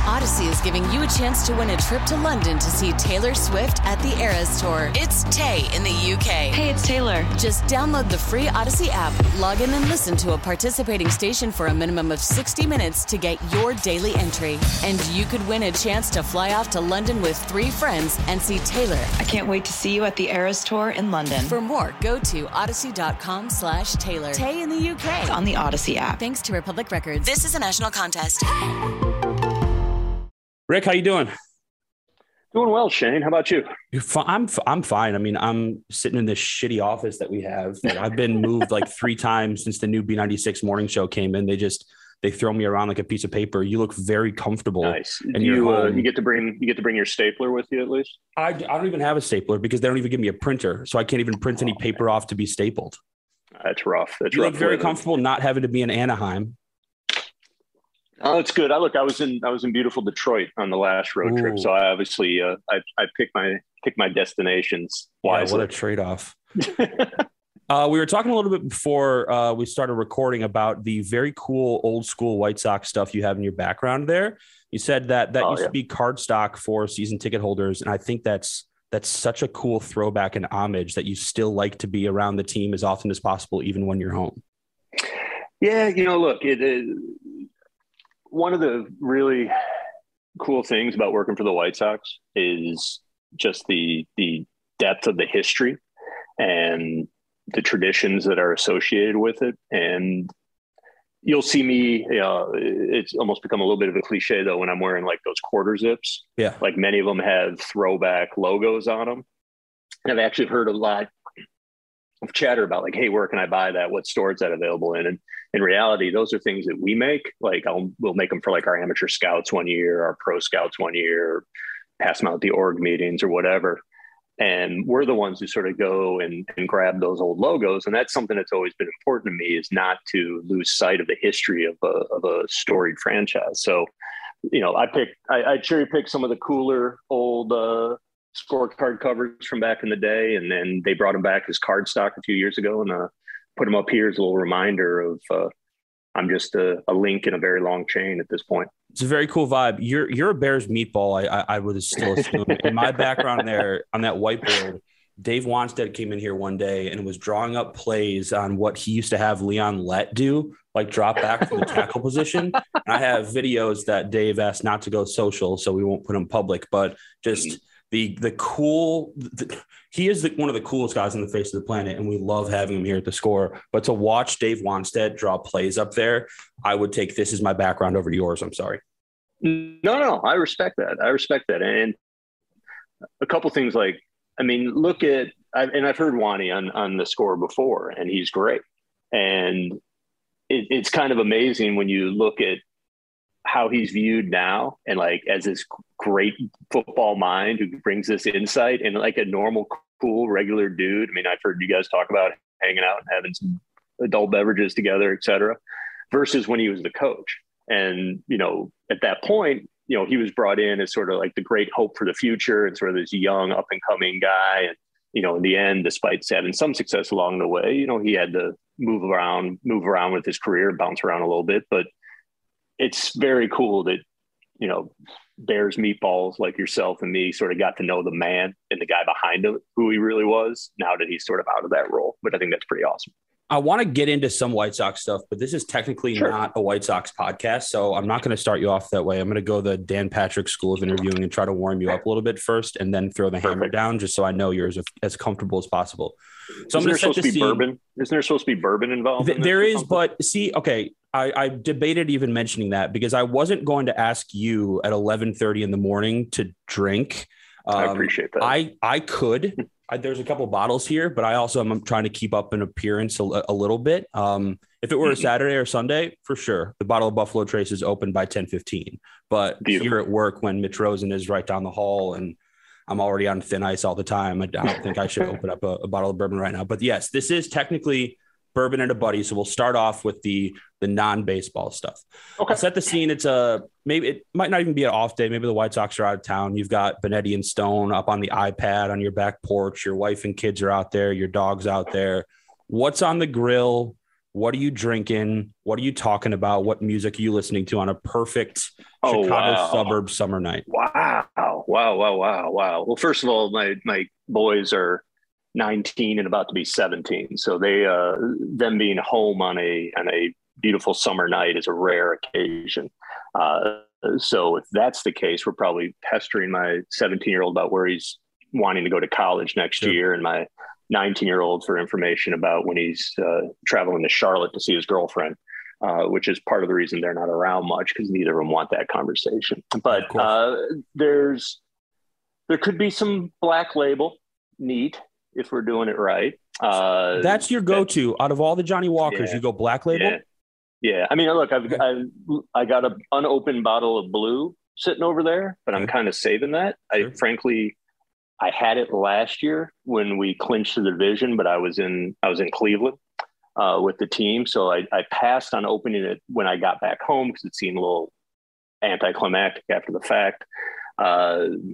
Odyssey is giving you a chance to win a trip to London to see Taylor Swift at the Eras Tour. It's Tay in the UK. Hey, it's Taylor. Just download the free Odyssey app, log in and listen to a participating station for a minimum of 60 minutes to get your daily entry. And you could win a chance to fly off to London with 3 friends and see Taylor. I can't wait to see you at the Eras Tour in London. For more, go to odyssey.com/Taylor. Tay in the UK. It's on the Odyssey app. Thanks to Republic Records. This is a national contest. Rick, how you doing? Doing well, Shane. How about you? I'm fine. I mean, I'm sitting in this shitty office that we have. And I've been moved like 3 times since the new B96 morning show came in. They throw me around like a piece of paper. You look very comfortable. Nice. And you get to bring your stapler with you at least? I don't even have a stapler because they don't even give me a printer, so I can't even print any paper off to be stapled. That's rough. You look very comfortable not having to be in Anaheim. Oh, it's good. I was in beautiful Detroit on the last road trip, so I obviously I picked my destinations wisely. Yeah, what a trade-off. We were talking a little bit before we started recording about the very cool old school White Sox stuff you have in your background there. You said that used to be cardstock for season ticket holders, and I think that's such a cool throwback and homage that you still like to be around the team as often as possible, even when you're home. Yeah, look, one of the really cool things about working for the White Sox is just the depth of the history and the traditions that are associated with it. And you'll see me, it's almost become a little bit of a cliche though, when I'm wearing like those quarter zips. Yeah. Like many of them have throwback logos on them. And I've actually heard a lot of chatter about like, hey, where can I buy that? What store is that available in? And in reality, those are things that we make. Like we'll make them for like our amateur scouts one year, our pro scouts one year, pass them out at the org meetings or whatever. And we're the ones who sort of go and grab those old logos. And that's something that's always been important to me, is not to lose sight of the history of a storied franchise. So, I cherry picked some of the cooler old scorecard covers from back in the day. And then they brought them back as cardstock a few years ago and put them up here as a little reminder of I'm just a link in a very long chain at this point. It's a very cool vibe. You're a Bears meatball. I would still assume. In my background there on that whiteboard, Dave Wanstead came in here one day and was drawing up plays on what he used to have Leon Lett do, like drop back from the tackle position. And I have videos that Dave asked not to go social, so we won't put them public, but just he is one of the coolest guys on the face of the planet, and we love having him here at the Score. But to watch Dave Wanstead draw plays up there, I would take this as my background over yours. I'm sorry. No, I respect that. And a couple things look at, I've heard Wani on the Score before, and he's great. And it's kind of amazing when you look at how he's viewed now, and like as this great football mind who brings this insight, and like a normal, cool, regular dude. I mean, I've heard you guys talk about hanging out and having some adult beverages together, et cetera, versus when he was the coach. And, at that point, he was brought in as sort of like the great hope for the future and sort of this young up and coming guy. And, in the end, despite having some success along the way, he had to move around with his career, bounce around a little bit, but it's very cool that, Bears meatballs like yourself and me sort of got to know the man and the guy behind him, who he really was, now that he's sort of out of that role. But I think that's pretty awesome. I want to get into some White Sox stuff, but this is technically not a White Sox podcast, so I'm not going to start you off that way. I'm going to go the Dan Patrick school of interviewing and try to warm you up a little bit first, and then throw the hammer down, just so I know you're as comfortable as possible. So I'm going to set the scene. Bourbon? Isn't there supposed to be bourbon involved? There is, but see, okay, I debated even mentioning that because I wasn't going to ask you at 11:30 in the morning to drink. I appreciate that. I could. There's a couple bottles here, but I also am trying to keep up an appearance a little bit. If it were a Saturday or Sunday, for sure, the bottle of Buffalo Trace is open by 10:15. But here at work, when Mitch Rosen is right down the hall and I'm already on thin ice all the time, I don't think I should open up a bottle of bourbon right now. But yes, this is technically bourbon and a buddy. So we'll start off with the non-baseball stuff. Okay. I'll set the scene. Maybe it might not even be an off day. Maybe the White Sox are out of town. You've got Benetti and Stone up on the iPad on your back porch. Your wife and kids are out there. Your dog's out there. What's on the grill? What are you drinking? What are you talking about? What music are you listening to on a perfect Chicago suburb summer night? Wow. Well, first of all, my boys are 19 and about to be 17. So them being home on a beautiful summer night is a rare occasion. So if that's the case, we're probably pestering my 17-year-old about where he's wanting to go to college next year, and my 19-year-old for information about when he's traveling to Charlotte to see his girlfriend, which is part of the reason they're not around much, because neither of them want that conversation. But there could be some Black Label, neat, if we're doing it right. That's your go-to out of all the Johnny Walkers. You go Black Label. Yeah. I mean, look, I got an unopened bottle of Blue sitting over there, but I'm kind of saving that. Frankly, I had it last year when we clinched the division, but I was in Cleveland with the team. So I passed on opening it when I got back home because it seemed a little anticlimactic after the fact. And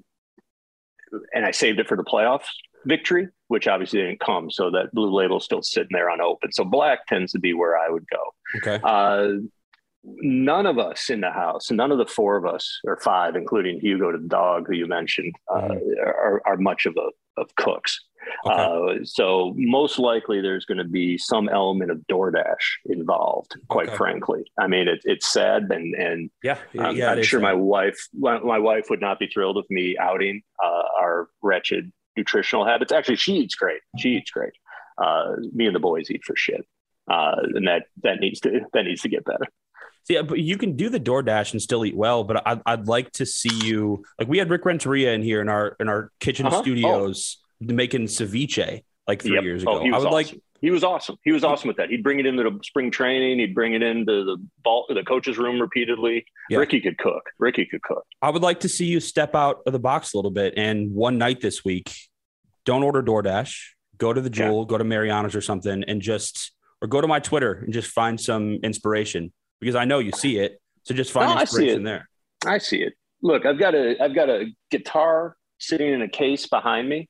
I saved it for the playoffs victory, which obviously didn't come. So that Blue Label is still sitting there unopened. So Black tends to be where I would go. Okay. None of us in the house, none of the four of us, or five, including Hugo the dog, who you mentioned, are much of cooks. Okay. So most likely there's going to be some element of DoorDash involved, quite frankly. I mean, it's sad. And I'm sure my wife would not be thrilled with me outing our wretched nutritional habits. Actually, she eats great. Me and the boys eat for shit. And that needs to get better. Yeah, but you can do the DoorDash and still eat well. But I'd like to see you, like, we had Rick Renteria in here in our kitchen studios making ceviche like 3 years ago. He was awesome. He was awesome with that. He'd bring it into the spring training. He'd bring it into the coach's room repeatedly. Yeah. Ricky could cook. I would like to see you step out of the box a little bit. And one night this week, don't order DoorDash. Go to the Jewel, go to Mariano's or something, or go to my Twitter and just find some inspiration. Because I know you see it, so just find inspiration there. I see it. Look, I've got a guitar sitting in a case behind me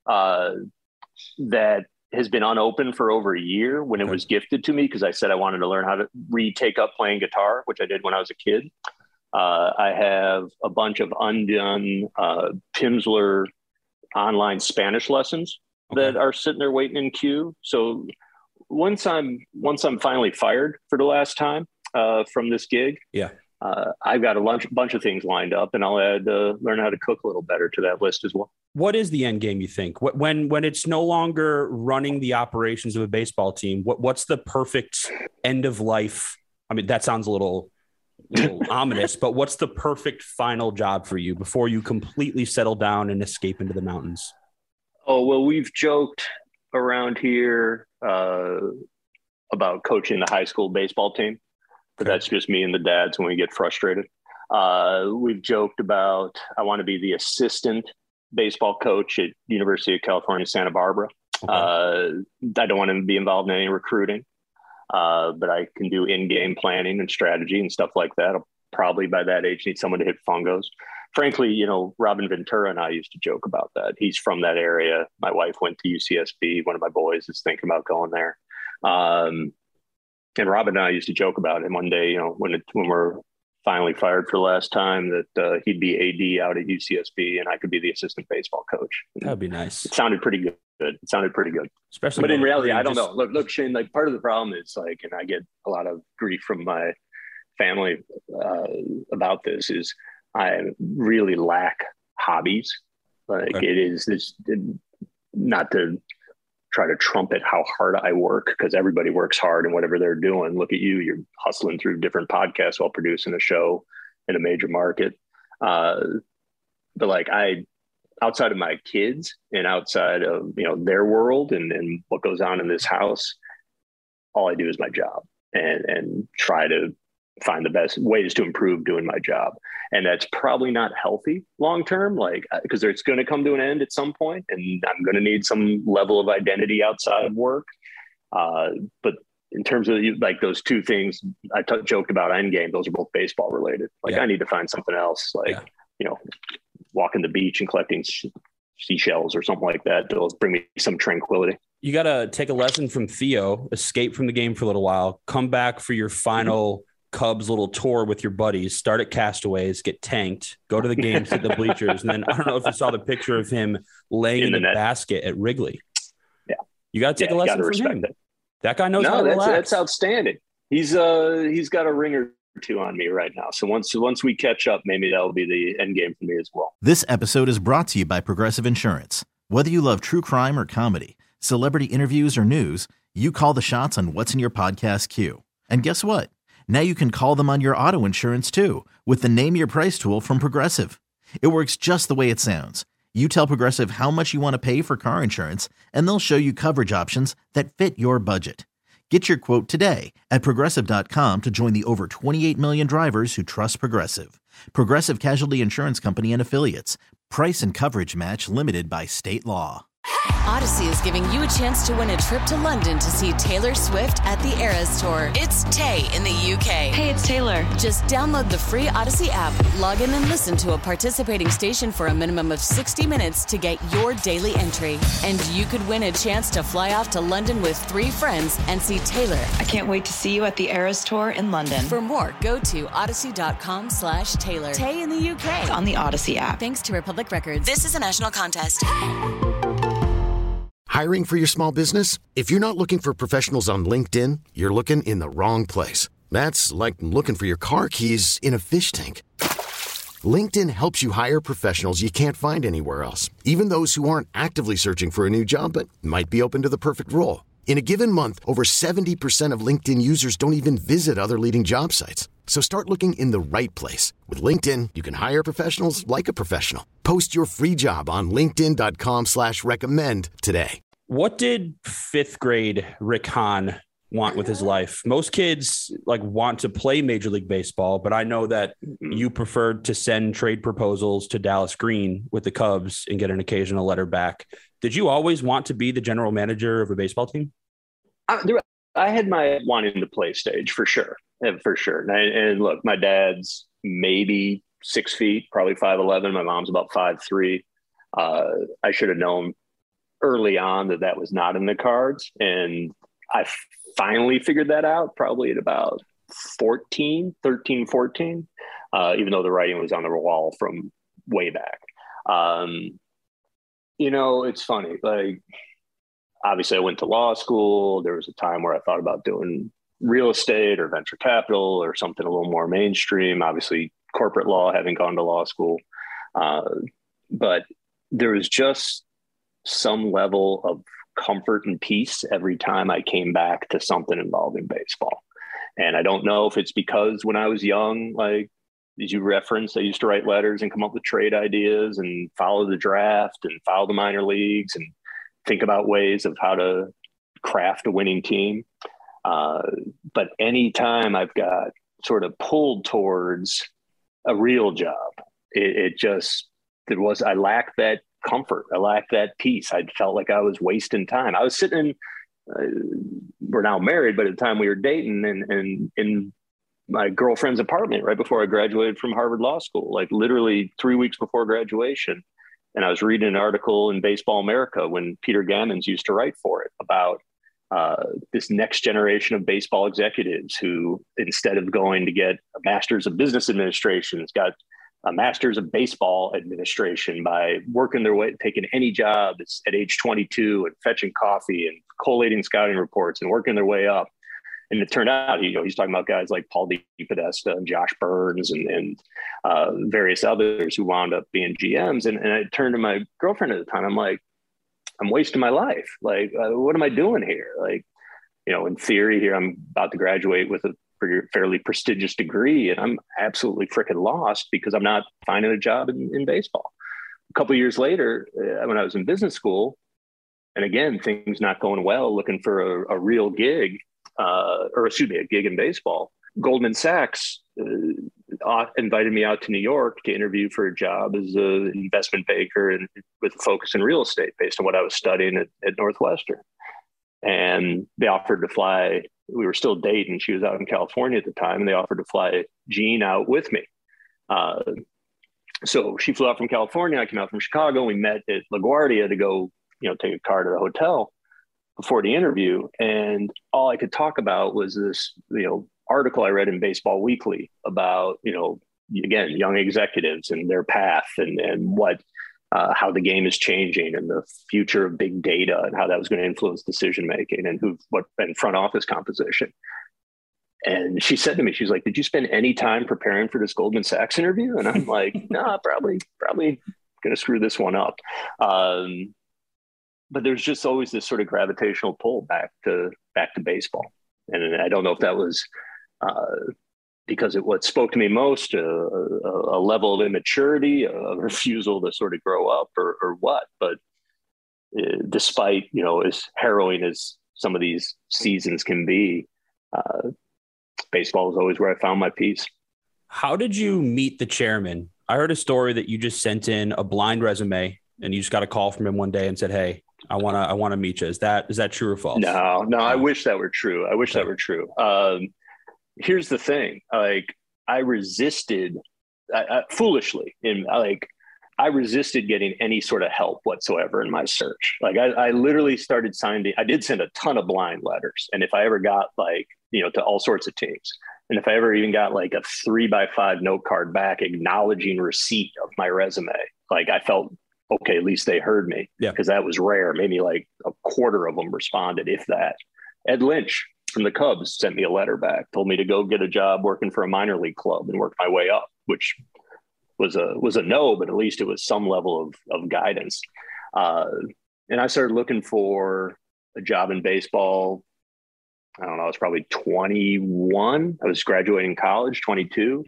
that has been unopened for over a year when it was gifted to me because I said I wanted to learn how to retake up playing guitar, which I did when I was a kid. I have a bunch of undone Pimsleur online Spanish lessons that are sitting there waiting in queue. So once I'm finally fired for the last time from this gig, I've got a bunch of things lined up, and I'll add learn how to cook a little better to that list as well. What is the end game, you think? When it's no longer running the operations of a baseball team, what's the perfect end of life? I mean, that sounds a little ominous, but what's the perfect final job for you before you completely settle down and escape into the mountains? Oh, well, we've joked around here about coaching the high school baseball team, but that's just me and the dads when we get frustrated. We've joked about I want to be the assistant baseball coach at University of California, Santa Barbara. I don't want to be involved in any recruiting, but I can do in-game planning and strategy and stuff like that. I'll probably by that age need someone to hit fungos. Frankly, Robin Ventura and I used to joke about that. He's from that area. My wife went to UCSB. One of my boys is thinking about going there. And Robin and I used to joke about him one day, when we're finally fired for the last time, that he'd be AD out at UCSB and I could be the assistant baseball coach. That'd be nice. It sounded pretty good. Especially, but in reality, I don't know. Look, Shane, like part of the problem is and I get a lot of grief from my family about this is I really lack hobbies. It is this, not to try to trumpet how hard I work, because everybody works hard in whatever they're doing. Look at you're hustling through different podcasts while producing a show in a major market. But outside of my kids and outside of, their world and what goes on in this house, all I do is my job and try to find the best ways to improve doing my job. And that's probably not healthy long-term, because it's going to come to an end at some point and I'm going to need some level of identity outside of work. But in terms of those two things I joked about Endgame, those are both baseball related. I need to find something else, walking the beach and collecting seashells or something like that. It'll bring me some tranquility. You got to take a lesson from Theo, escape from the game for a little while, come back for your final Cubs little tour with your buddies, start at Castaways, get tanked, go to the game, sit the bleachers. And then I don't know if you saw the picture of him laying in the basket at Wrigley. Yeah. You got to take a lesson from him. That guy knows how to relax. That's outstanding. He's got a ring or two on me right now. So once we catch up, maybe that'll be the end game for me as well. This episode is brought to you by Progressive Insurance. Whether you love true crime or comedy, celebrity interviews or news, you call the shots on what's in your podcast queue. And guess what? Now you can call them on your auto insurance too with the Name Your Price tool from Progressive. It works just the way it sounds. You tell Progressive how much you want to pay for car insurance, and they'll show you coverage options that fit your budget. Get your quote today at Progressive.com to join the over 28 million drivers who trust Progressive. Progressive Casualty Insurance Company and Affiliates. Price and coverage match limited by state law. Odyssey is giving you a chance to win a trip to London to see Taylor Swift at the Eras Tour. It's Tay in the UK. Hey, it's Taylor. Just download the free Odyssey app, log in and listen to a participating station for a minimum of 60 minutes to get your daily entry. And you could win a chance to fly off to London with 3 friends and see Taylor. I can't wait to see you at the Eras Tour in London. For more, go to odyssey.com/Taylor. Tay in the UK. It's on the Odyssey app. Thanks to Republic Records. This is a national contest. Hiring for your small business? If you're not looking for professionals on LinkedIn, you're looking in the wrong place. That's like looking for your car keys in a fish tank. LinkedIn helps you hire professionals you can't find anywhere else, even those who aren't actively searching for a new job but might be open to the perfect role. In a given month, over 70% of LinkedIn users don't even visit other leading job sites. So start looking in the right place. With LinkedIn, you can hire professionals like a professional. Post your free job on linkedin.com/recommend today. What did 5th grade Rick Hahn want with his life? Most kids want to play Major League Baseball, but I know that you preferred to send trade proposals to Dallas Green with the Cubs and get an occasional letter back. Did you always want to be the general manager of a baseball team? I had my wanting to play stage for sure. And look, my dad's maybe 6 feet, probably 5'11". My mom's about 5'3". I should have known early on that was not in the cards. And I finally figured that out probably at about 13, 14, even though the writing was on the wall from way back. It's funny. Obviously I went to law school. There was a time where I thought about doing real estate or venture capital or something a little more mainstream, obviously corporate law, having gone to law school. But there was just some level of comfort and peace every time I came back to something involving baseball. And I don't know if it's because when I was young, as you referenced, I used to write letters and come up with trade ideas and follow the draft and follow the minor leagues and think about ways of how to craft a winning team. But anytime I've got sort of pulled towards a real job, I lacked that comfort. I lacked that peace. I felt like I was wasting time. I was sitting we're now married, but at the time we were dating and in my girlfriend's apartment right before I graduated from Harvard Law School, literally 3 weeks before graduation. And I was reading an article in Baseball America when Peter Gammons used to write for it about this next generation of baseball executives who, instead of going to get a master's of business administration, has got a master's of baseball administration by working their way, taking any job at age 22 and fetching coffee and collating scouting reports and working their way up. And it turned out, he's talking about guys like Paul DePodesta and Josh Burns and various others who wound up being GMs. And I turned to my girlfriend at the time. I'm like, I'm wasting my life. What am I doing here? In theory here, I'm about to graduate with a fairly prestigious degree, and I'm absolutely freaking lost because I'm not finding a job in baseball. A couple of years later, when I was in business school, and again, things not going well, looking for a real gig, a gig in baseball, Goldman Sachs invited me out to New York to interview for a job as an investment banker and with a focus in real estate based on what I was studying at Northwestern. And they offered to fly. We were still dating. She was out in California at the time, and they offered to fly Jean out with me. So she flew out from California. I came out from Chicago. We met at LaGuardia to go, take a car to the hotel before the interview. And all I could talk about was this, article I read in Baseball Weekly about, again, young executives and their path and what, how the game is changing and the future of big data and how that was going to influence decision making and front office composition. And she said to me, she's like, "Did you spend any time preparing for this Goldman Sachs interview?" And I'm like, "No, probably going to screw this one up." But there's just always this sort of gravitational pull back to baseball. And I don't know if that was because what spoke to me most, a level of immaturity, a refusal to sort of grow up or what. But despite, as harrowing as some of these seasons can be, baseball is always where I found my peace. How did you meet the chairman? I heard a story that you just sent in a blind resume and you just got a call from him one day and said, "Hey, I want to meet you." Is that true or false? No, I wish that were true. I wish that were true. Here's the thing. I resisted foolishly I resisted getting any sort of help whatsoever in my search. I literally started signing. I did send a ton of blind letters. And if I ever got to all sorts of teams, and if I ever even got a 3x5 note card back acknowledging receipt of my resume, I felt, okay, at least they heard me. Yeah. Because that was rare. Maybe a quarter of them responded, if that. Ed Lynch from the Cubs sent me a letter back, told me to go get a job working for a minor league club and work my way up, which was a no, but at least it was some level of guidance. And I started looking for a job in baseball. I don't know, I was probably 21. I was graduating college, 22.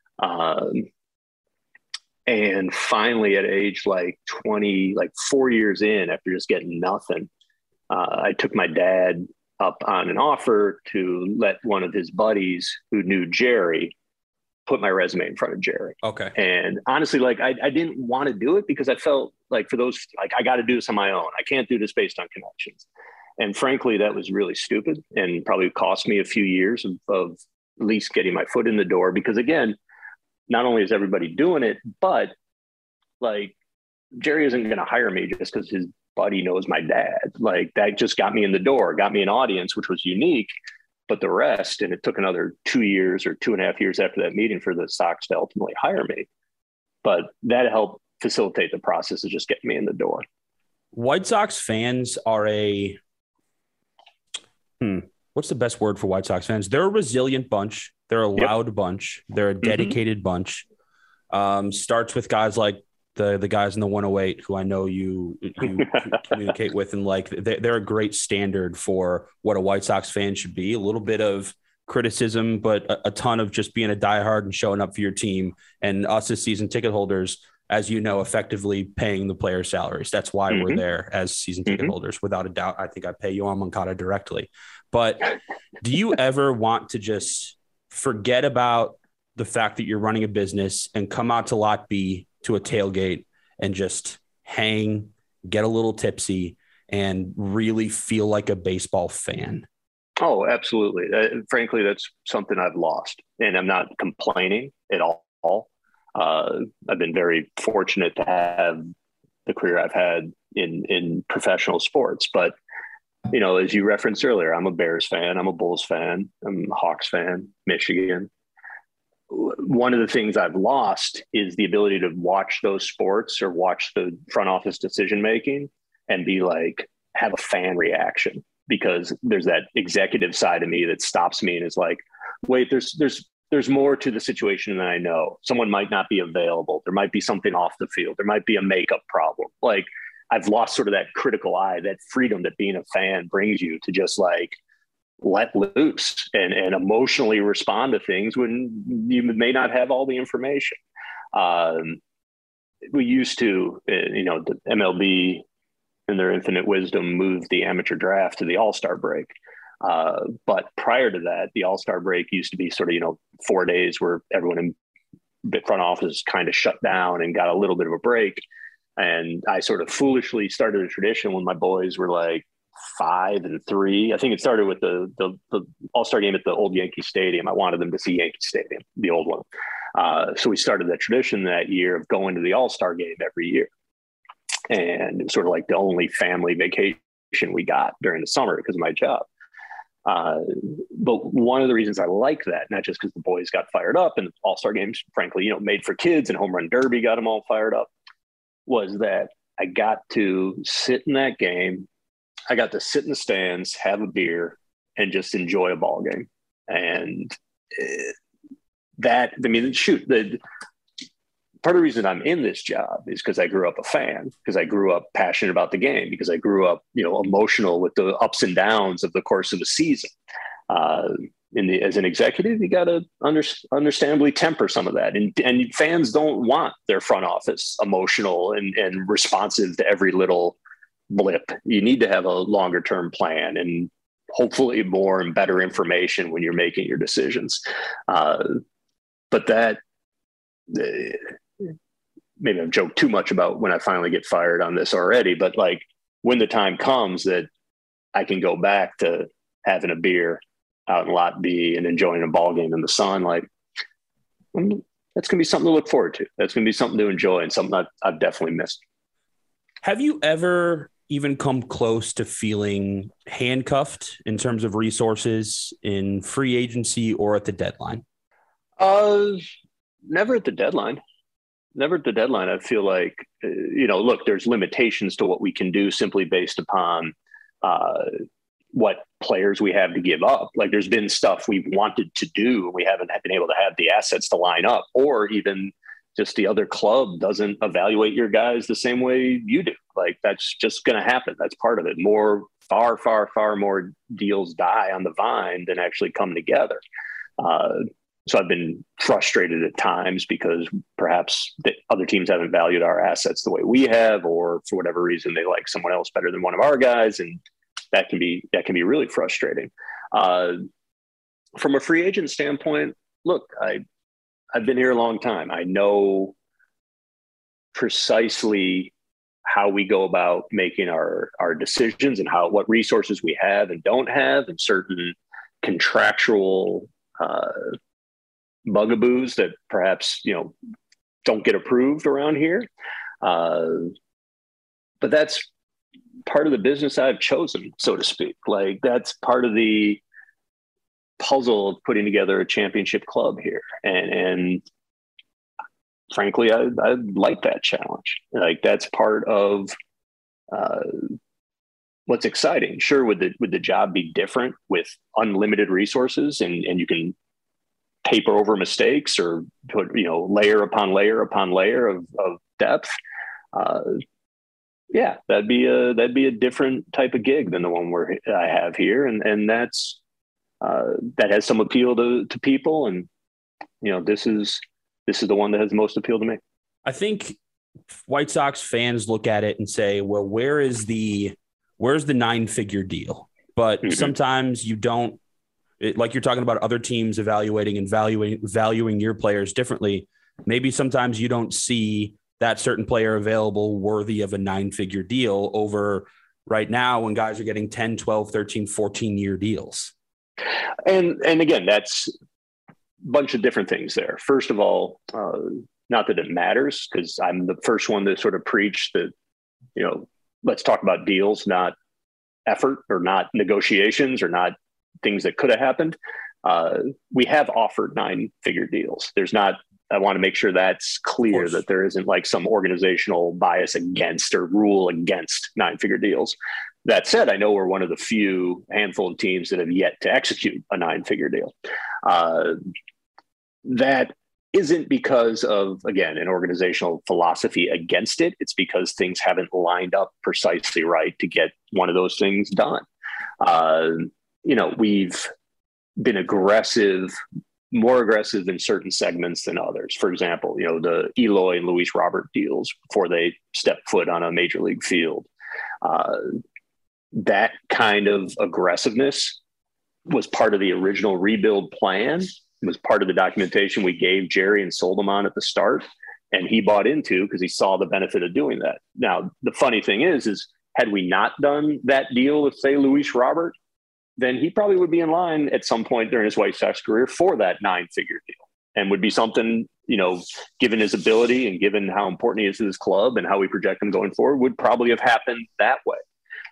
And finally at age 20, 4 years in, after just getting nothing, I took my dad up on an offer to let one of his buddies who knew Jerry put my resume in front of Jerry. Okay. And honestly, I didn't want to do it because I felt for those, I got to do this on my own. I can't do this based on connections. And frankly, that was really stupid and probably cost me a few years of at least getting my foot in the door. Because again, not only is everybody doing it, but Jerry isn't going to hire me just because his buddy knows my dad. That just got me in the door, got me an audience, which was unique. But the rest, and it took another 2 years or 2.5 years after that meeting for the Sox to ultimately hire me. But that helped facilitate the process of just getting me in the door. White Sox fans are what's the best word for White Sox fans? They're a resilient bunch. They're a loud bunch. They're a dedicated bunch. Starts with guys like the guys in the 108 who I know you communicate with, and they're a great standard for what a White Sox fan should be. A little bit of criticism, but a ton of just being a diehard and showing up for your team, and us as season ticket holders, as you know, effectively paying the players' salaries. That's why we're there as season ticket holders. Without a doubt, I think I pay Yoan Moncada directly. But do you ever want to just forget about the fact that you're running a business and come out to Lot B to a tailgate and just hang, get a little tipsy, and really feel like a baseball fan? Oh, absolutely. Frankly, that's something I've lost, and I'm not complaining at all. I've been very fortunate to have the career I've had in professional sports, but as you referenced earlier, I'm a Bears fan, I'm a Bulls fan, I'm a Hawks fan, Michigan. One of the things I've lost is the ability to watch those sports or watch the front office decision-making and be have a fan reaction, because there's that executive side of me that stops me and is wait, there's more to the situation than I know. Someone might not be available. There might be something off the field. There might be a makeup problem. I've lost sort of that critical eye, that freedom that being a fan brings you to just let loose and emotionally respond to things when you may not have all the information. We used to, the MLB in their infinite wisdom moved the amateur draft to the All-Star break. But prior to that, the All-Star break used to be sort of, 4 days where everyone in the front office kind of shut down and got a little bit of a break. And I sort of foolishly started a tradition when my boys were 5-3. I think it started with the All-Star game at the old Yankee Stadium. I wanted them to see Yankee Stadium, the old one. So we started that tradition that year of going to the All-Star game every year. And it was sort of like the only family vacation we got during the summer because of my job. But one of the reasons I like that, not just because the boys got fired up and All-Star games, frankly, made for kids, and Home Run Derby got them all fired up, was that I got to sit in that game. I got to sit in the stands, have a beer, and just enjoy a ball game. And part of the reason I'm in this job is because I grew up a fan, because I grew up passionate about the game, because I grew up, emotional with the ups and downs of the course of the season. As an executive, you got to understandably temper some of that. And fans don't want their front office emotional and responsive to every little blip. You need to have a longer term plan and hopefully more and better information when you're making your decisions. But that, maybe I've joked too much about when I finally get fired on this already, but like when the time comes that I can go back to having a beer out in Lot B and enjoying a ball game in the sun, like that's going to be something to look forward to. That's going to be something to enjoy and something I've definitely missed. Have you ever even come close to feeling handcuffed in terms of resources in free agency or at the deadline? Never at the deadline. Never at the deadline. I feel like, look, there's limitations to what we can do simply based upon what players we have to give up. Like there's been stuff we've wanted to do and we haven't been able to have the assets to line up, or even just the other club doesn't evaluate your guys the same way you do. Like that's just going to happen. That's part of it. Far more deals die on the vine than actually come together. So I've been frustrated at times because perhaps the other teams haven't valued our assets the way we have, or for whatever reason, they like someone else better than one of our guys. And that can be really frustrating. From a free agent standpoint, look, I've been here a long time. I know precisely how we go about making our decisions and what resources we have and don't have, and certain contractual bugaboos that perhaps, don't get approved around here. But that's part of the business I've chosen, so to speak. Like that's part of the puzzle of putting together a championship club here. And frankly, I like that challenge. Like that's part of what's exciting. Sure, would the job be different with unlimited resources and you can paper over mistakes or put, layer upon layer upon layer of depth. Yeah, that'd be a different type of gig than the one I have here. And that's, that has some appeal to people. And, this is the one that has the most appeal to me. I think White Sox fans look at it and say, well, where's the 9-figure deal? But sometimes you don't, like you're talking about other teams evaluating and valuing your players differently. Maybe sometimes you don't see that certain player available worthy of a 9-figure deal over right now when guys are getting 10, 12, 13, 14-year deals. And again, that's a bunch of different things there. First of all, not that it matters, because I'm the first one to sort of preach that, let's talk about deals, not effort, or not negotiations, or not things that could have happened. We have offered 9-figure deals. I want to make sure that's clear, that there isn't like some organizational bias against or rule against 9-figure deals. That said, I know we're one of the handful of teams that have yet to execute a 9-figure deal. That isn't because of, again, an organizational philosophy against it. It's because things haven't lined up precisely right to get one of those things done. We've been more aggressive in certain segments than others. For example, the Eloy and Luis Robert deals before they stepped foot on a major league field. That kind of aggressiveness was part of the original rebuild plan. It was part of the documentation we gave Jerry and sold him on at the start. And he bought into because he saw the benefit of doing that. Now, the funny thing is Had we not done that deal with, say, Luis Robert, then he probably would be in line at some point during his White Sox career for that 9-figure deal, and would be something, given his ability and given how important he is to this club and how we project him going forward, would probably have happened that way.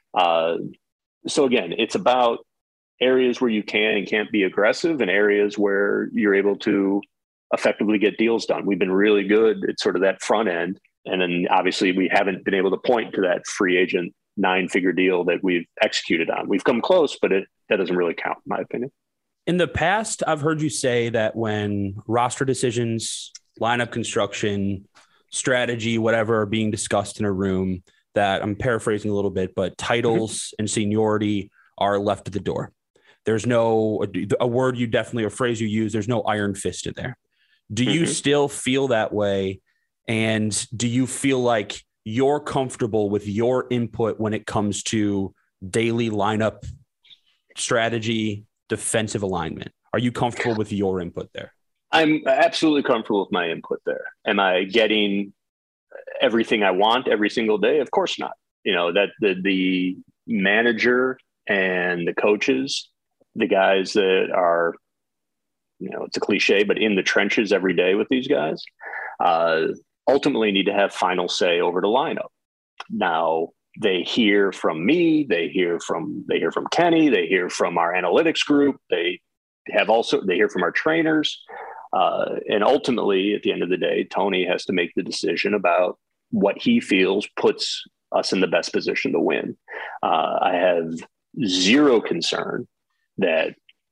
So again, it's about areas where you can and can't be aggressive and areas where you're able to effectively get deals done. We've been really good at sort of that front end. And then obviously we haven't been able to point to that free agent 9-figure deal that we've executed on. We've come close, but that doesn't really count, in my opinion. In the past, I've heard you say that when roster decisions, lineup construction, strategy, whatever are being discussed in a room, that I'm paraphrasing a little bit, but titles and seniority are left at the door. There's no a word you definitely, a phrase you use, there's no iron fist in there. Do you still feel that way? And do you feel like you're comfortable with your input when it comes to daily lineup strategy, defensive alignment? Are you comfortable with your input there? I'm absolutely comfortable with my input there. Am I getting everything I want every single day? Of course not. That the manager and the coaches, the guys that are, it's a cliche, but in the trenches every day with these guys, ultimately need to have final say over the lineup. Now, they hear from me, they hear from Kenny, they hear from our analytics group, they hear from our trainers. And ultimately, at the end of the day, Tony has to make the decision about what he feels puts us in the best position to win. I have zero concern that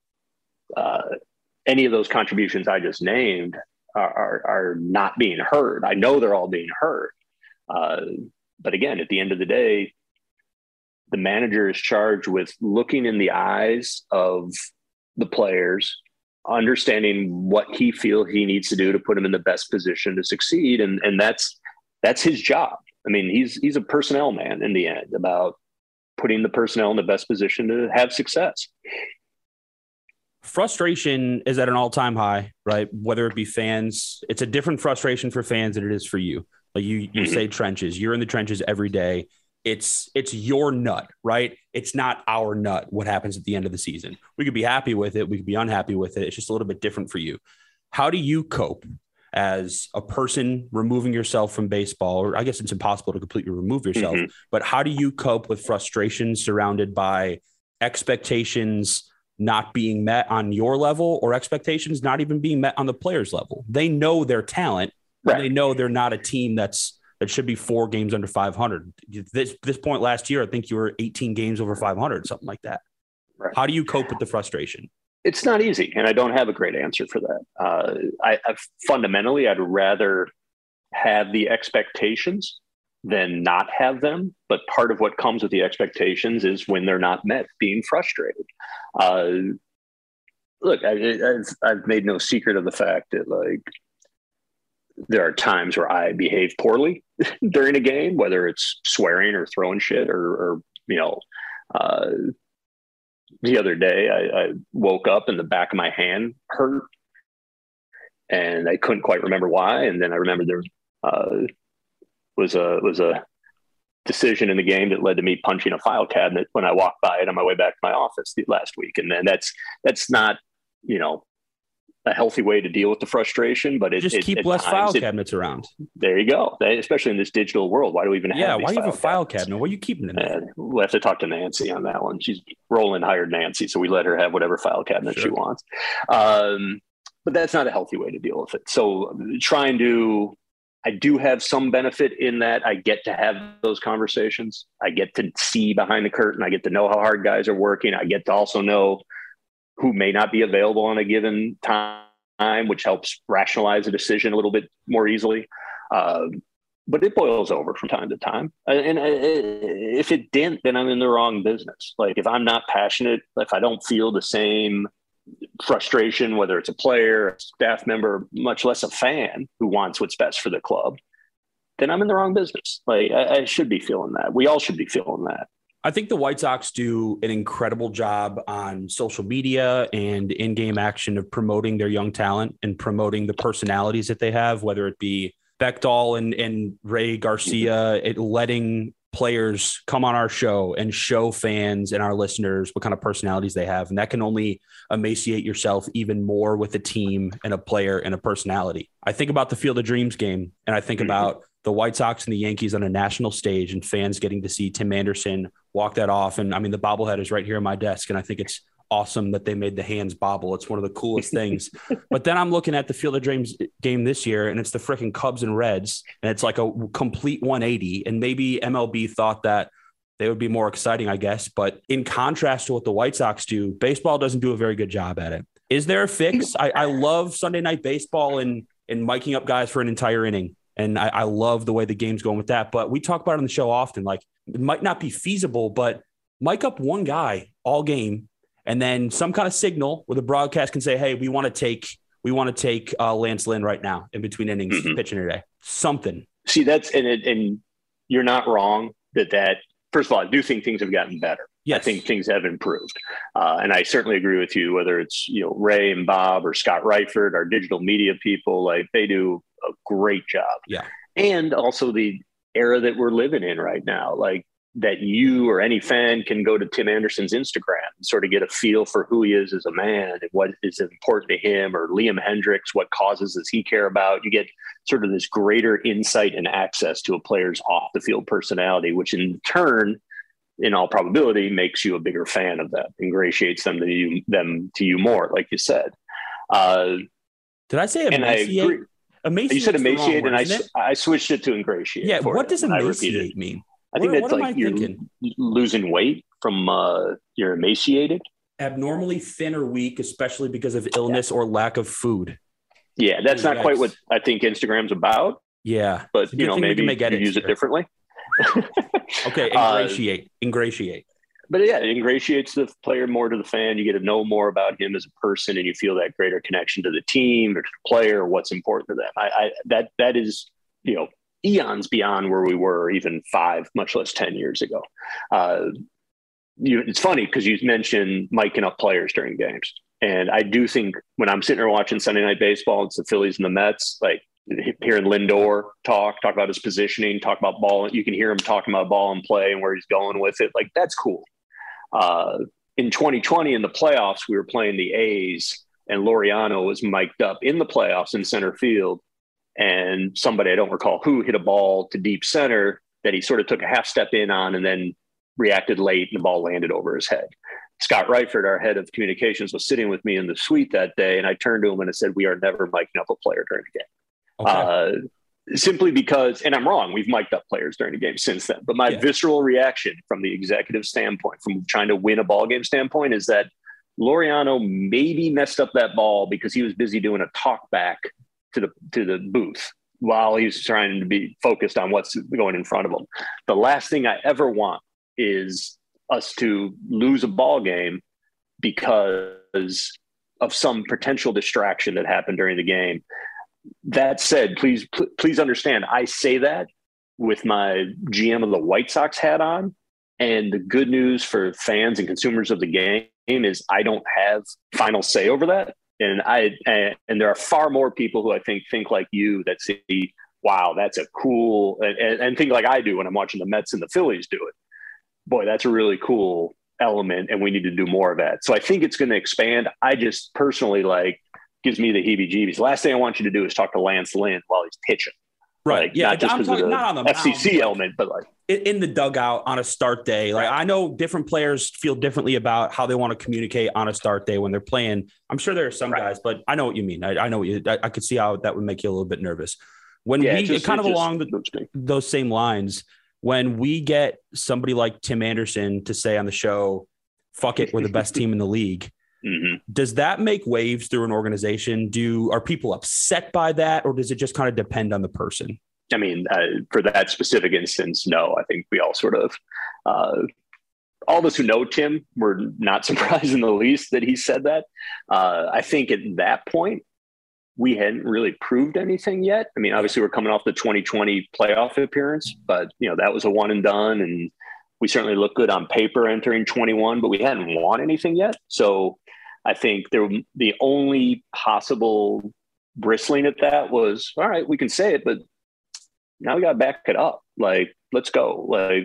any of those contributions I just named are not being heard. I know they're all being heard. But again, at the end of the day, the manager is charged with looking in the eyes of the players, understanding what he feels he needs to do to put him in the best position to succeed. And that's his job. I mean, he's a personnel man in the end, about putting the personnel in the best position to have success. Frustration is at an all-time high, right? Whether it be fans, it's a different frustration for fans than it is for you. Like you say trenches, you're in the trenches every day. It's your nut, right? It's not our nut. What happens at the end of the season? We could be happy with it. We could be unhappy with it. It's just a little bit different for you. How do you cope as a person removing yourself from baseball? Or I guess it's impossible to completely remove yourself, but how do you cope with frustration surrounded by expectations not being met on your level, or expectations not even being met on the players' level? They know their talent. Right. They know they're not a team that should be 4 games under 500. This point last year, I think you were 18 games over 500, something like that. Right. How do you cope with the frustration? It's not easy, and I don't have a great answer for that. Fundamentally, I'd rather have the expectations than not have them. But part of what comes with the expectations is when they're not met, being frustrated. Look, I've made no secret of the fact that there are times where I behave poorly during a game, whether it's swearing or throwing shit or the other day I woke up and the back of my hand hurt and I couldn't quite remember why. And then I remembered there was a decision in the game that led to me punching a file cabinet when I walked by it on my way back to my office last week. And then that's not, a healthy way to deal with the frustration, but just keep less file cabinets around. There you go. Especially in this digital world. Why do we even have why do you have a file cabinet? What are you keeping in there? We'll have to talk to Nancy on that one. Roland hired Nancy, so we let her have whatever file cabinet she wants. But that's not a healthy way to deal with it. So I do have some benefit in that I get to have those conversations. I get to see behind the curtain. I get to know how hard guys are working. I get to also know who may not be available on a given time, which helps rationalize a decision a little bit more easily. But it boils over from time to time. And if it didn't, then I'm in the wrong business. Like if I'm not passionate, if I don't feel the same frustration, whether it's a player, a staff member, much less a fan who wants what's best for the club, then I'm in the wrong business. Like I should be feeling that. We all should be feeling that. I think the White Sox do an incredible job on social media and in-game action of promoting their young talent and promoting the personalities that they have, whether it be Bechdel and Ray Garcia, letting players come on our show and show fans and our listeners what kind of personalities they have. And that can only emaciate yourself even more with a team and a player and a personality. I think about the Field of Dreams game, and I think about the White Sox and the Yankees on a national stage and fans getting to see Tim Anderson walk that off. And I mean, the bobblehead is right here on my desk, and I think it's awesome that they made the hands bobble. It's one of the coolest things. But then I'm looking at the Field of Dreams game this year, and it's the freaking Cubs and Reds, and it's like a complete 180. And maybe MLB thought that they would be more exciting, I guess. But in contrast to what the White Sox do, baseball doesn't do a very good job at it. Is there a fix? I love Sunday Night Baseball and miking up guys for an entire inning. And I love the way the game's going with that. But we talk about it on the show often, like it might not be feasible, but mic up one guy all game, and then some kind of signal where the broadcast can say, hey, we want to take Lance Lynn right now in between innings, pitching today. Something. See, that's and you're not wrong that first of all, I do think things have gotten better. Yes. I think things have improved. And I certainly agree with you, whether it's, Ray and Bob or Scott Reifert, our digital media people, like they do a great job. Yeah. And also the era that we're living in right now, like that you or any fan can go to Tim Anderson's Instagram and sort of get a feel for who he is as a man and what is important to him, or Liam Hendricks, what causes does he care about? You get sort of this greater insight and access to a player's off the field personality, which in turn, in all probability, makes you a bigger fan of them, ingratiates them to you more, like you said. Did I say emaciate? And I agree. Emaciate, you said emaciate, word, and I switched it to ingratiate. Yeah, what does emaciate mean? I think that's like you're losing weight from you're emaciated. Abnormally thin or weak, especially because of illness or lack of food. Yeah, that's not quite what I think Instagram's about. Yeah. But, maybe you use it differently. Okay, ingratiate. But yeah, it ingratiates the player more to the fan. You get to know more about him as a person, and you feel that greater connection to the team or to the player, or what's important to them. That is, eons beyond where we were even 5, much less 10 years ago. It's funny because you mentioned miking up players during games. And I do think when I'm sitting there watching Sunday Night Baseball, it's the Phillies and the Mets, like hearing Lindor talk about his positioning, talk about ball. You can hear him talking about ball and play and where he's going with it. Like, that's cool. In 2020 in the playoffs, we were playing the A's, and Laureano was mic'd up in the playoffs in center field. And somebody, I don't recall who, hit a ball to deep center that he sort of took a half step in on and then reacted late, and the ball landed over his head. Scott Reifert, our head of communications, was sitting with me in the suite that day, and I turned to him and I said, we are never micing up a player during the game. Okay. Simply because, and I'm wrong, we've mic'd up players during the game since then, but my visceral reaction from the executive standpoint, from trying to win a ball game standpoint, is that Laureano maybe messed up that ball because he was busy doing a talk back to the booth while he's trying to be focused on what's going in front of him. The last thing I ever want is us to lose a ball game because of some potential distraction that happened during the game. That said, please understand, I say that with my GM of the White Sox hat on. And the good news for fans and consumers of the game is I don't have final say over that. And there are far more people who I think like you that see, wow, that's a cool, and think like I do when I'm watching the Mets and the Phillies do it. Boy, that's a really cool element, and we need to do more of that. So I think it's going to expand. I just personally gives me the heebie-jeebies. The last thing I want you to do is talk to Lance Lynn while he's pitching. Right. Yeah. Not just because of the FCC element, but in the dugout on a start day. Like, I know different players feel differently about how they want to communicate on a start day when they're playing. I'm sure there are some guys, but I know what you mean. I know I could see how that would make you a little bit nervous. When along those same lines, when we get somebody like Tim Anderson to say on the show, fuck it, we're the best team in the league. Mm-hmm. Does that make waves through an organization? Are people upset by that, or does it just kind of depend on the person? I mean, for that specific instance, no. I think we all sort of, all of us who know Tim, were not surprised in the least that he said that. I think at that point, we hadn't really proved anything yet. I mean, obviously, we're coming off the 2020 playoff appearance, but that was a one and done, and we certainly looked good on paper entering 21, but we hadn't won anything yet. So I think the only possible bristling at that was, all right, we can say it, but now we got to back it up. Like, let's go. Like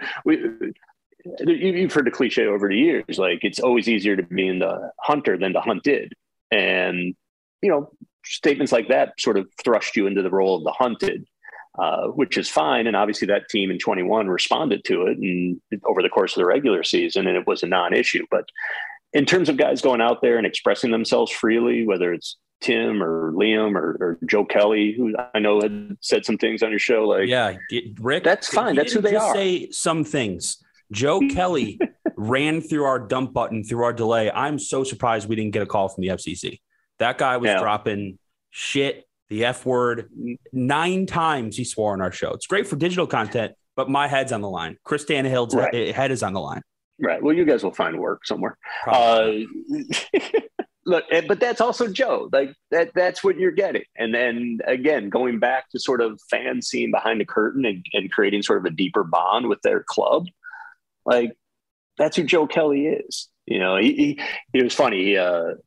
you've heard the cliche over the years, like it's always easier to be in the hunter than the hunted. And, statements like that sort of thrust you into the role of the hunted, which is fine. And obviously that team in 21 responded to it and over the course of the regular season, and it was a non-issue. But in terms of guys going out there and expressing themselves freely, whether it's Tim or Liam or Joe Kelly, who I know had said some things on your show, like, yeah, Rick, that's fine. That's who they are. Say some things. Joe Kelly ran through our dump button through our delay. I'm so surprised we didn't get a call from the FCC. That guy was dropping shit, the F word, 9 times he swore on our show. It's great for digital content, but my head's on the line. Chris Tannehill's head is on the line. Right. Well, you guys will find work somewhere. Look, but that's also Joe. Like that's what you're getting. And then again, going back to sort of fans seeing behind the curtain and creating sort of a deeper bond with their club. Like that's who Joe Kelly is. He was funny.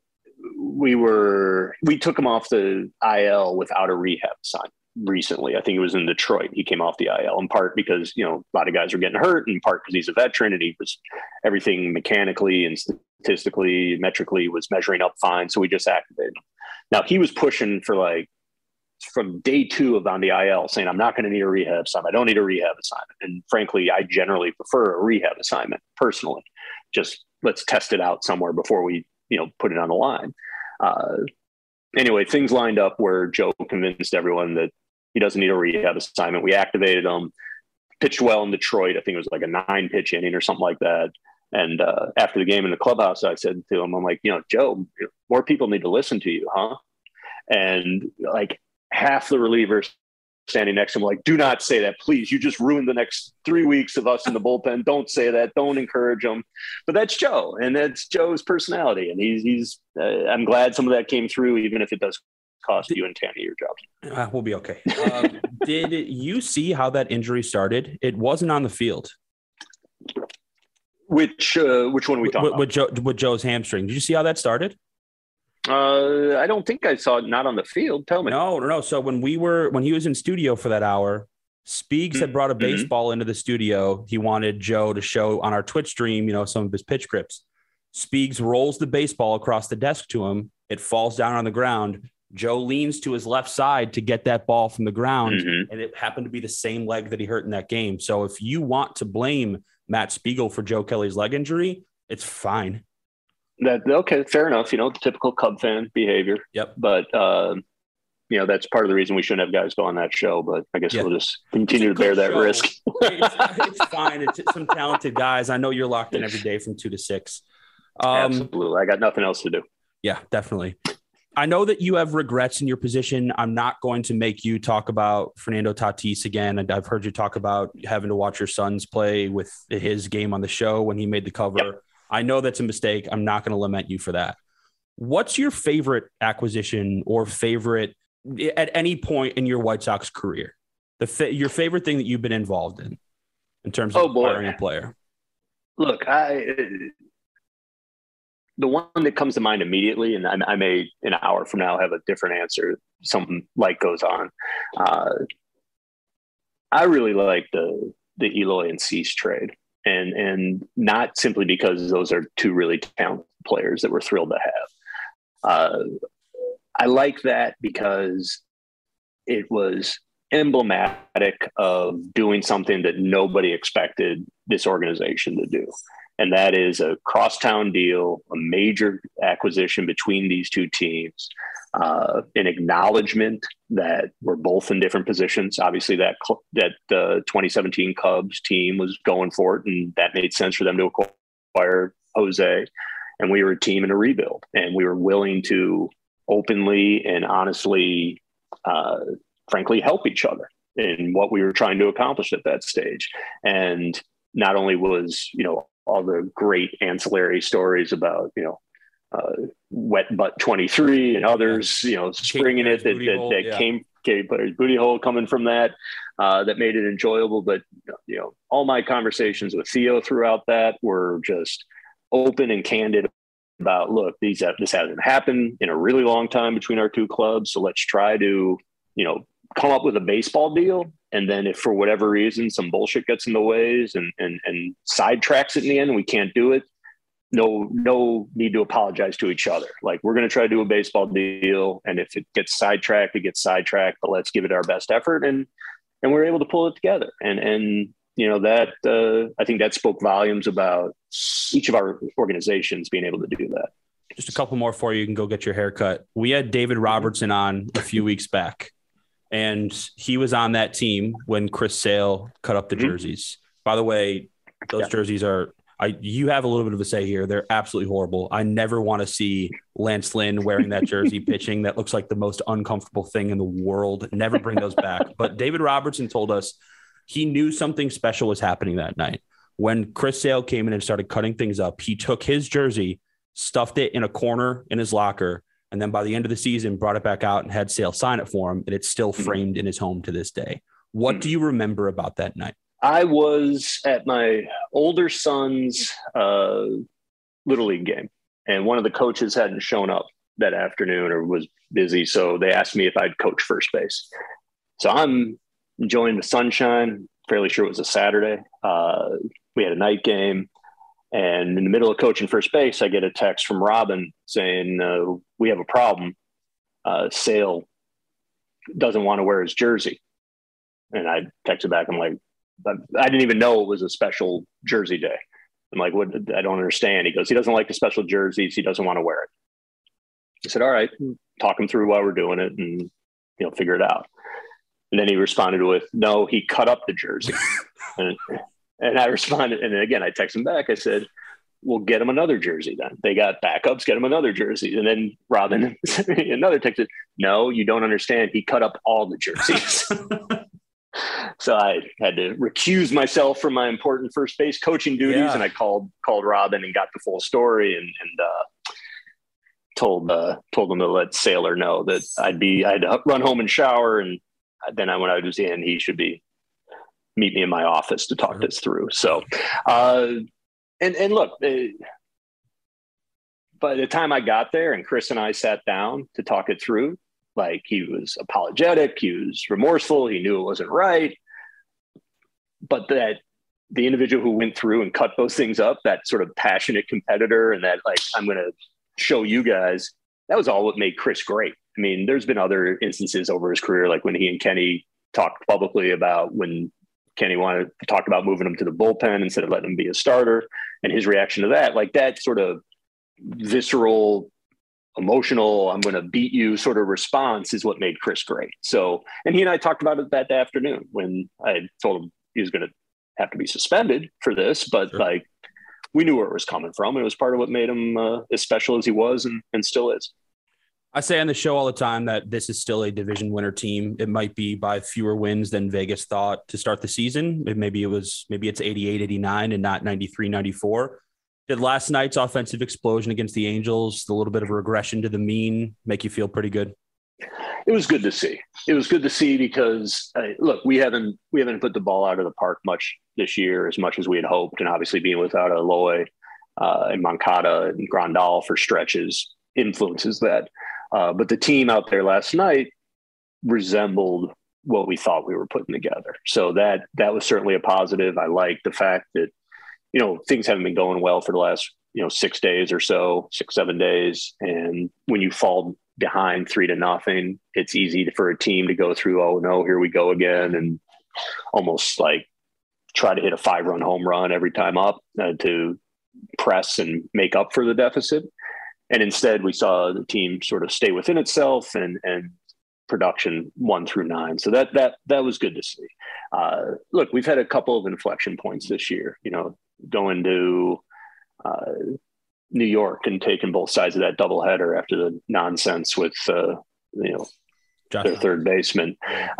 We took him off the IL without a rehab assignment recently. I think it was in Detroit. He came off the IL in part because, a lot of guys were getting hurt, in part because he's a veteran and he was everything mechanically and statistically, metrically was measuring up fine. So we just activated him. Now he was pushing for from day 2 of on the IL saying, I'm not going to need a rehab assignment. I don't need a rehab assignment. And frankly, I generally prefer a rehab assignment personally. Just let's test it out somewhere before we, put it on the line. Anyway, things lined up where Joe convinced everyone that he doesn't need a rehab assignment. We activated him, pitched well in Detroit. I think it was like a 9-pitch inning or something like that. And after the game in the clubhouse, I said to him, I'm like, Joe, more people need to listen to you, huh? And like half the relievers standing next to him like, do not say that, please. You just ruined the next 3 weeks of us in the bullpen. Don't say that. Don't encourage him. But that's Joe, and that's Joe's personality. And he's I'm glad some of that came through, even if it does cost you and Tanny your jobs. We'll be okay. Did you see how that injury started? It wasn't on the field. Which one are we talking about? With Joe's hamstring. Did you see how that started? I don't think I saw it not on the field. Tell me. No. So when he was in studio for that hour, Speegs had brought a baseball into the studio. He wanted Joe to show on our Twitch stream, some of his pitch grips. Speegs rolls the baseball across the desk to him. It falls down on the ground. Joe leans to his left side to get that ball from the ground. And it happened to be the same leg that he hurt in that game. So if you want to blame Matt Spiegel for Joe Kelly's leg injury, it's fine. Okay, fair enough. Typical Cub fan behavior. Yep. But that's part of the reason we shouldn't have guys go on that show. But I guess we'll just continue to bear that risk. It's fine. It's some talented guys. I know you're locked in every day from 2 to 6. Absolutely. I got nothing else to do. Yeah, definitely. I know that you have regrets in your position. I'm not going to make you talk about Fernando Tatis again. And I've heard you talk about having to watch your sons play with his game on the show when he made the cover. Yep. I know that's a mistake. I'm not going to lament you for that. What's your favorite acquisition or favorite at any point in your White Sox career? Your favorite thing that you've been involved in terms of acquiring a player? Look, the one that comes to mind immediately, and I may in an hour from now have a different answer, something like goes on. I really like the Eloy and Cease trade. And not simply because those are 2 really talented players that we're thrilled to have. I like that because it was emblematic of doing something that nobody expected this organization to do. And that is a crosstown deal, a major acquisition between these 2 teams, an acknowledgement that we're both in different positions. Obviously, that 2017 Cubs team was going for it, and that made sense for them to acquire Jose. And we were a team in a rebuild, and we were willing to openly and honestly, frankly, help each other in what we were trying to accomplish at that stage. And not only was, all the great ancillary stories about, Wet Butt 23 and others, springing it that came put his booty hole coming from that made it enjoyable. But, all my conversations with Theo throughout that were just open and candid about, look, this hasn't happened in a really long time between our 2 clubs. So let's try to, come up with a baseball deal. And then if for whatever reason some bullshit gets in the ways and sidetracks it in the end, and we can't do it, no need to apologize to each other. Like, we're going to try to do a baseball deal. And if it gets sidetracked, it gets sidetracked, but let's give it our best effort. And we're able to pull it together. And that I think that spoke volumes about each of our organizations being able to do that. Just a couple more for you. You can go get your haircut. We had David Robertson on a few weeks back, and he was on that team when Chris Sale cut up the jerseys. By the way, those jerseys are you have a little bit of a say here. They're absolutely horrible. I never want to see Lance Lynn wearing that jersey pitching. That looks like the most uncomfortable thing in the world. Never bring those back. But David Robertson told us he knew something special was happening that night. When Chris Sale came in and started cutting things up, he took his jersey, stuffed it in a corner in his locker, and then by the end of the season, brought it back out and had Sale sign it for him, and it's still framed in his home to this day. What do you remember about that night? I was at my older son's Little League game, and one of the coaches hadn't shown up that afternoon or was busy, so they asked me if I'd coach first base. So I'm enjoying the sunshine, fairly sure it was a Saturday. We had a night game. And in the middle of coaching first base, I get a text from Robin saying, we have a problem. Sale doesn't want to wear his jersey. And I texted back. I'm like, I didn't even know it was a special jersey day. I'm like, what? I don't understand. He goes, he doesn't like the special jerseys. He doesn't want to wear it. I said, all right, talk him through while we're doing it and, figure it out. And then he responded with, no, he cut up the jersey. And I responded, and again, I texted him back. I said, well, get him another jersey then. They got backups, get him another jersey. And then Robin, another texted, no, you don't understand. He cut up all the jerseys. So I had to recuse myself from my important first base coaching duties. And I called Robin and got the full story and told him to let Sailor know that I had to run home and shower. And then when I was in, he should meet me in my office to talk this through. So, and look, by the time I got there and Chris and I sat down to talk it through, like, he was apologetic, he was remorseful, he knew it wasn't right, but that the individual who went through and cut those things up, that sort of passionate competitor, and that, like, I'm going to show you guys, that was all what made Chris great. I mean, there's been other instances over his career, like when he and Kenny talked publicly about when Kenny wanted to talk about moving him to the bullpen instead of letting him be a starter, and his reaction to that, like that sort of visceral, emotional, I'm going to beat you sort of response is what made Chris great. So, and he and I talked about it that afternoon when I told him he was going to have to be suspended for this, but like, we knew where it was coming from. It was part of what made him as special as he was and still is. I say on the show all the time that this is still a division winner team. It might be by fewer wins than Vegas thought to start the season. Maybe it's 88, 89 and not 93, 94. Did last night's offensive explosion against the Angels, the little bit of a regression to the mean, make you feel pretty good? It was good to see. It was good to see because look, we haven't put the ball out of the park much this year, as much as we had hoped. And obviously being without Eloy and Moncada and Grandal for stretches influences that. But the team out there last night resembled what we thought we were putting together. So that was certainly a positive. I like the fact that, things haven't been going well for the last, 6 days or so, 6-7 days. And when you fall behind 3-0, it's easy for a team to go through, oh no, here we go again. And almost like try to hit a 5-run home run every time up to press and make up for the deficit. And instead, we saw the team sort of stay within itself and production 1 through 9. So that was good to see. Look, we've had a couple of inflection points this year. Going to New York and taking both sides of that doubleheader after the nonsense with their third baseman.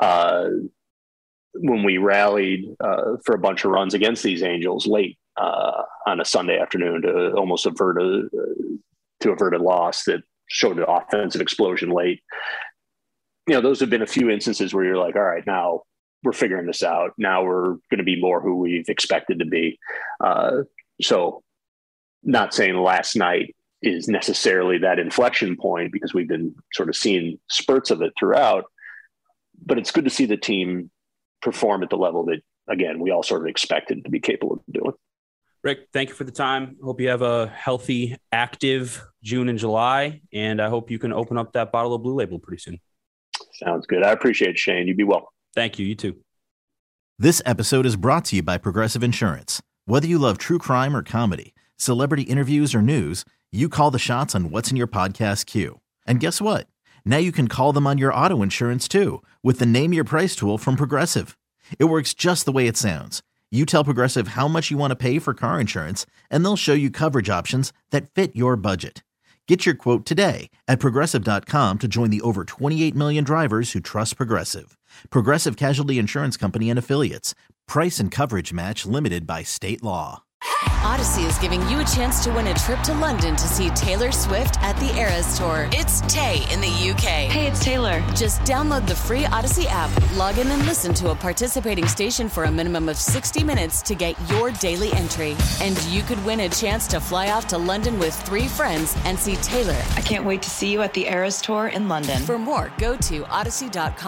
When we rallied for a bunch of runs against these Angels late on a Sunday afternoon to almost avert a loss that showed an offensive explosion late. Those have been a few instances where you're like, all right, now we're figuring this out. Now we're going to be more who we've expected to be. So not saying last night is necessarily that inflection point because we've been sort of seeing spurts of it throughout, it's good to see the team perform at the level that, again, we all sort of expected to be capable of doing. Rick, thank you for the time. Hope you have a healthy, active June and July, and I hope you can open up that bottle of Blue Label pretty soon. Sounds good. I appreciate it, Shane. You be well. Thank you. You too. This episode is brought to you by Progressive Insurance. Whether you love true crime or comedy, celebrity interviews or news, you call the shots on what's in your podcast queue. And guess what? Now you can call them on your auto insurance too with the Name Your Price tool from Progressive. It works just the way it sounds. You tell Progressive how much you want to pay for car insurance, and they'll show you coverage options that fit your budget. Get your quote today at Progressive.com to join the over 28 million drivers who trust Progressive. Progressive Casualty Insurance Company and Affiliates. Price and coverage match limited by state law. Odyssey is giving you a chance to win a trip to London to see Taylor Swift at the Eras Tour. It's Tay in the UK. Hey, it's Taylor. Just download the free Odyssey app, log in and listen to a participating station for a minimum of 60 minutes to get your daily entry. And you could win a chance to fly off to London with 3 friends and see Taylor. I can't wait to see you at the Eras Tour in London. For more, go to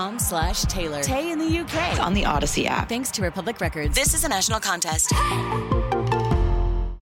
odyssey.com/Taylor. Tay in the UK. It's on the Odyssey app. Thanks to Republic Records. This is a national contest.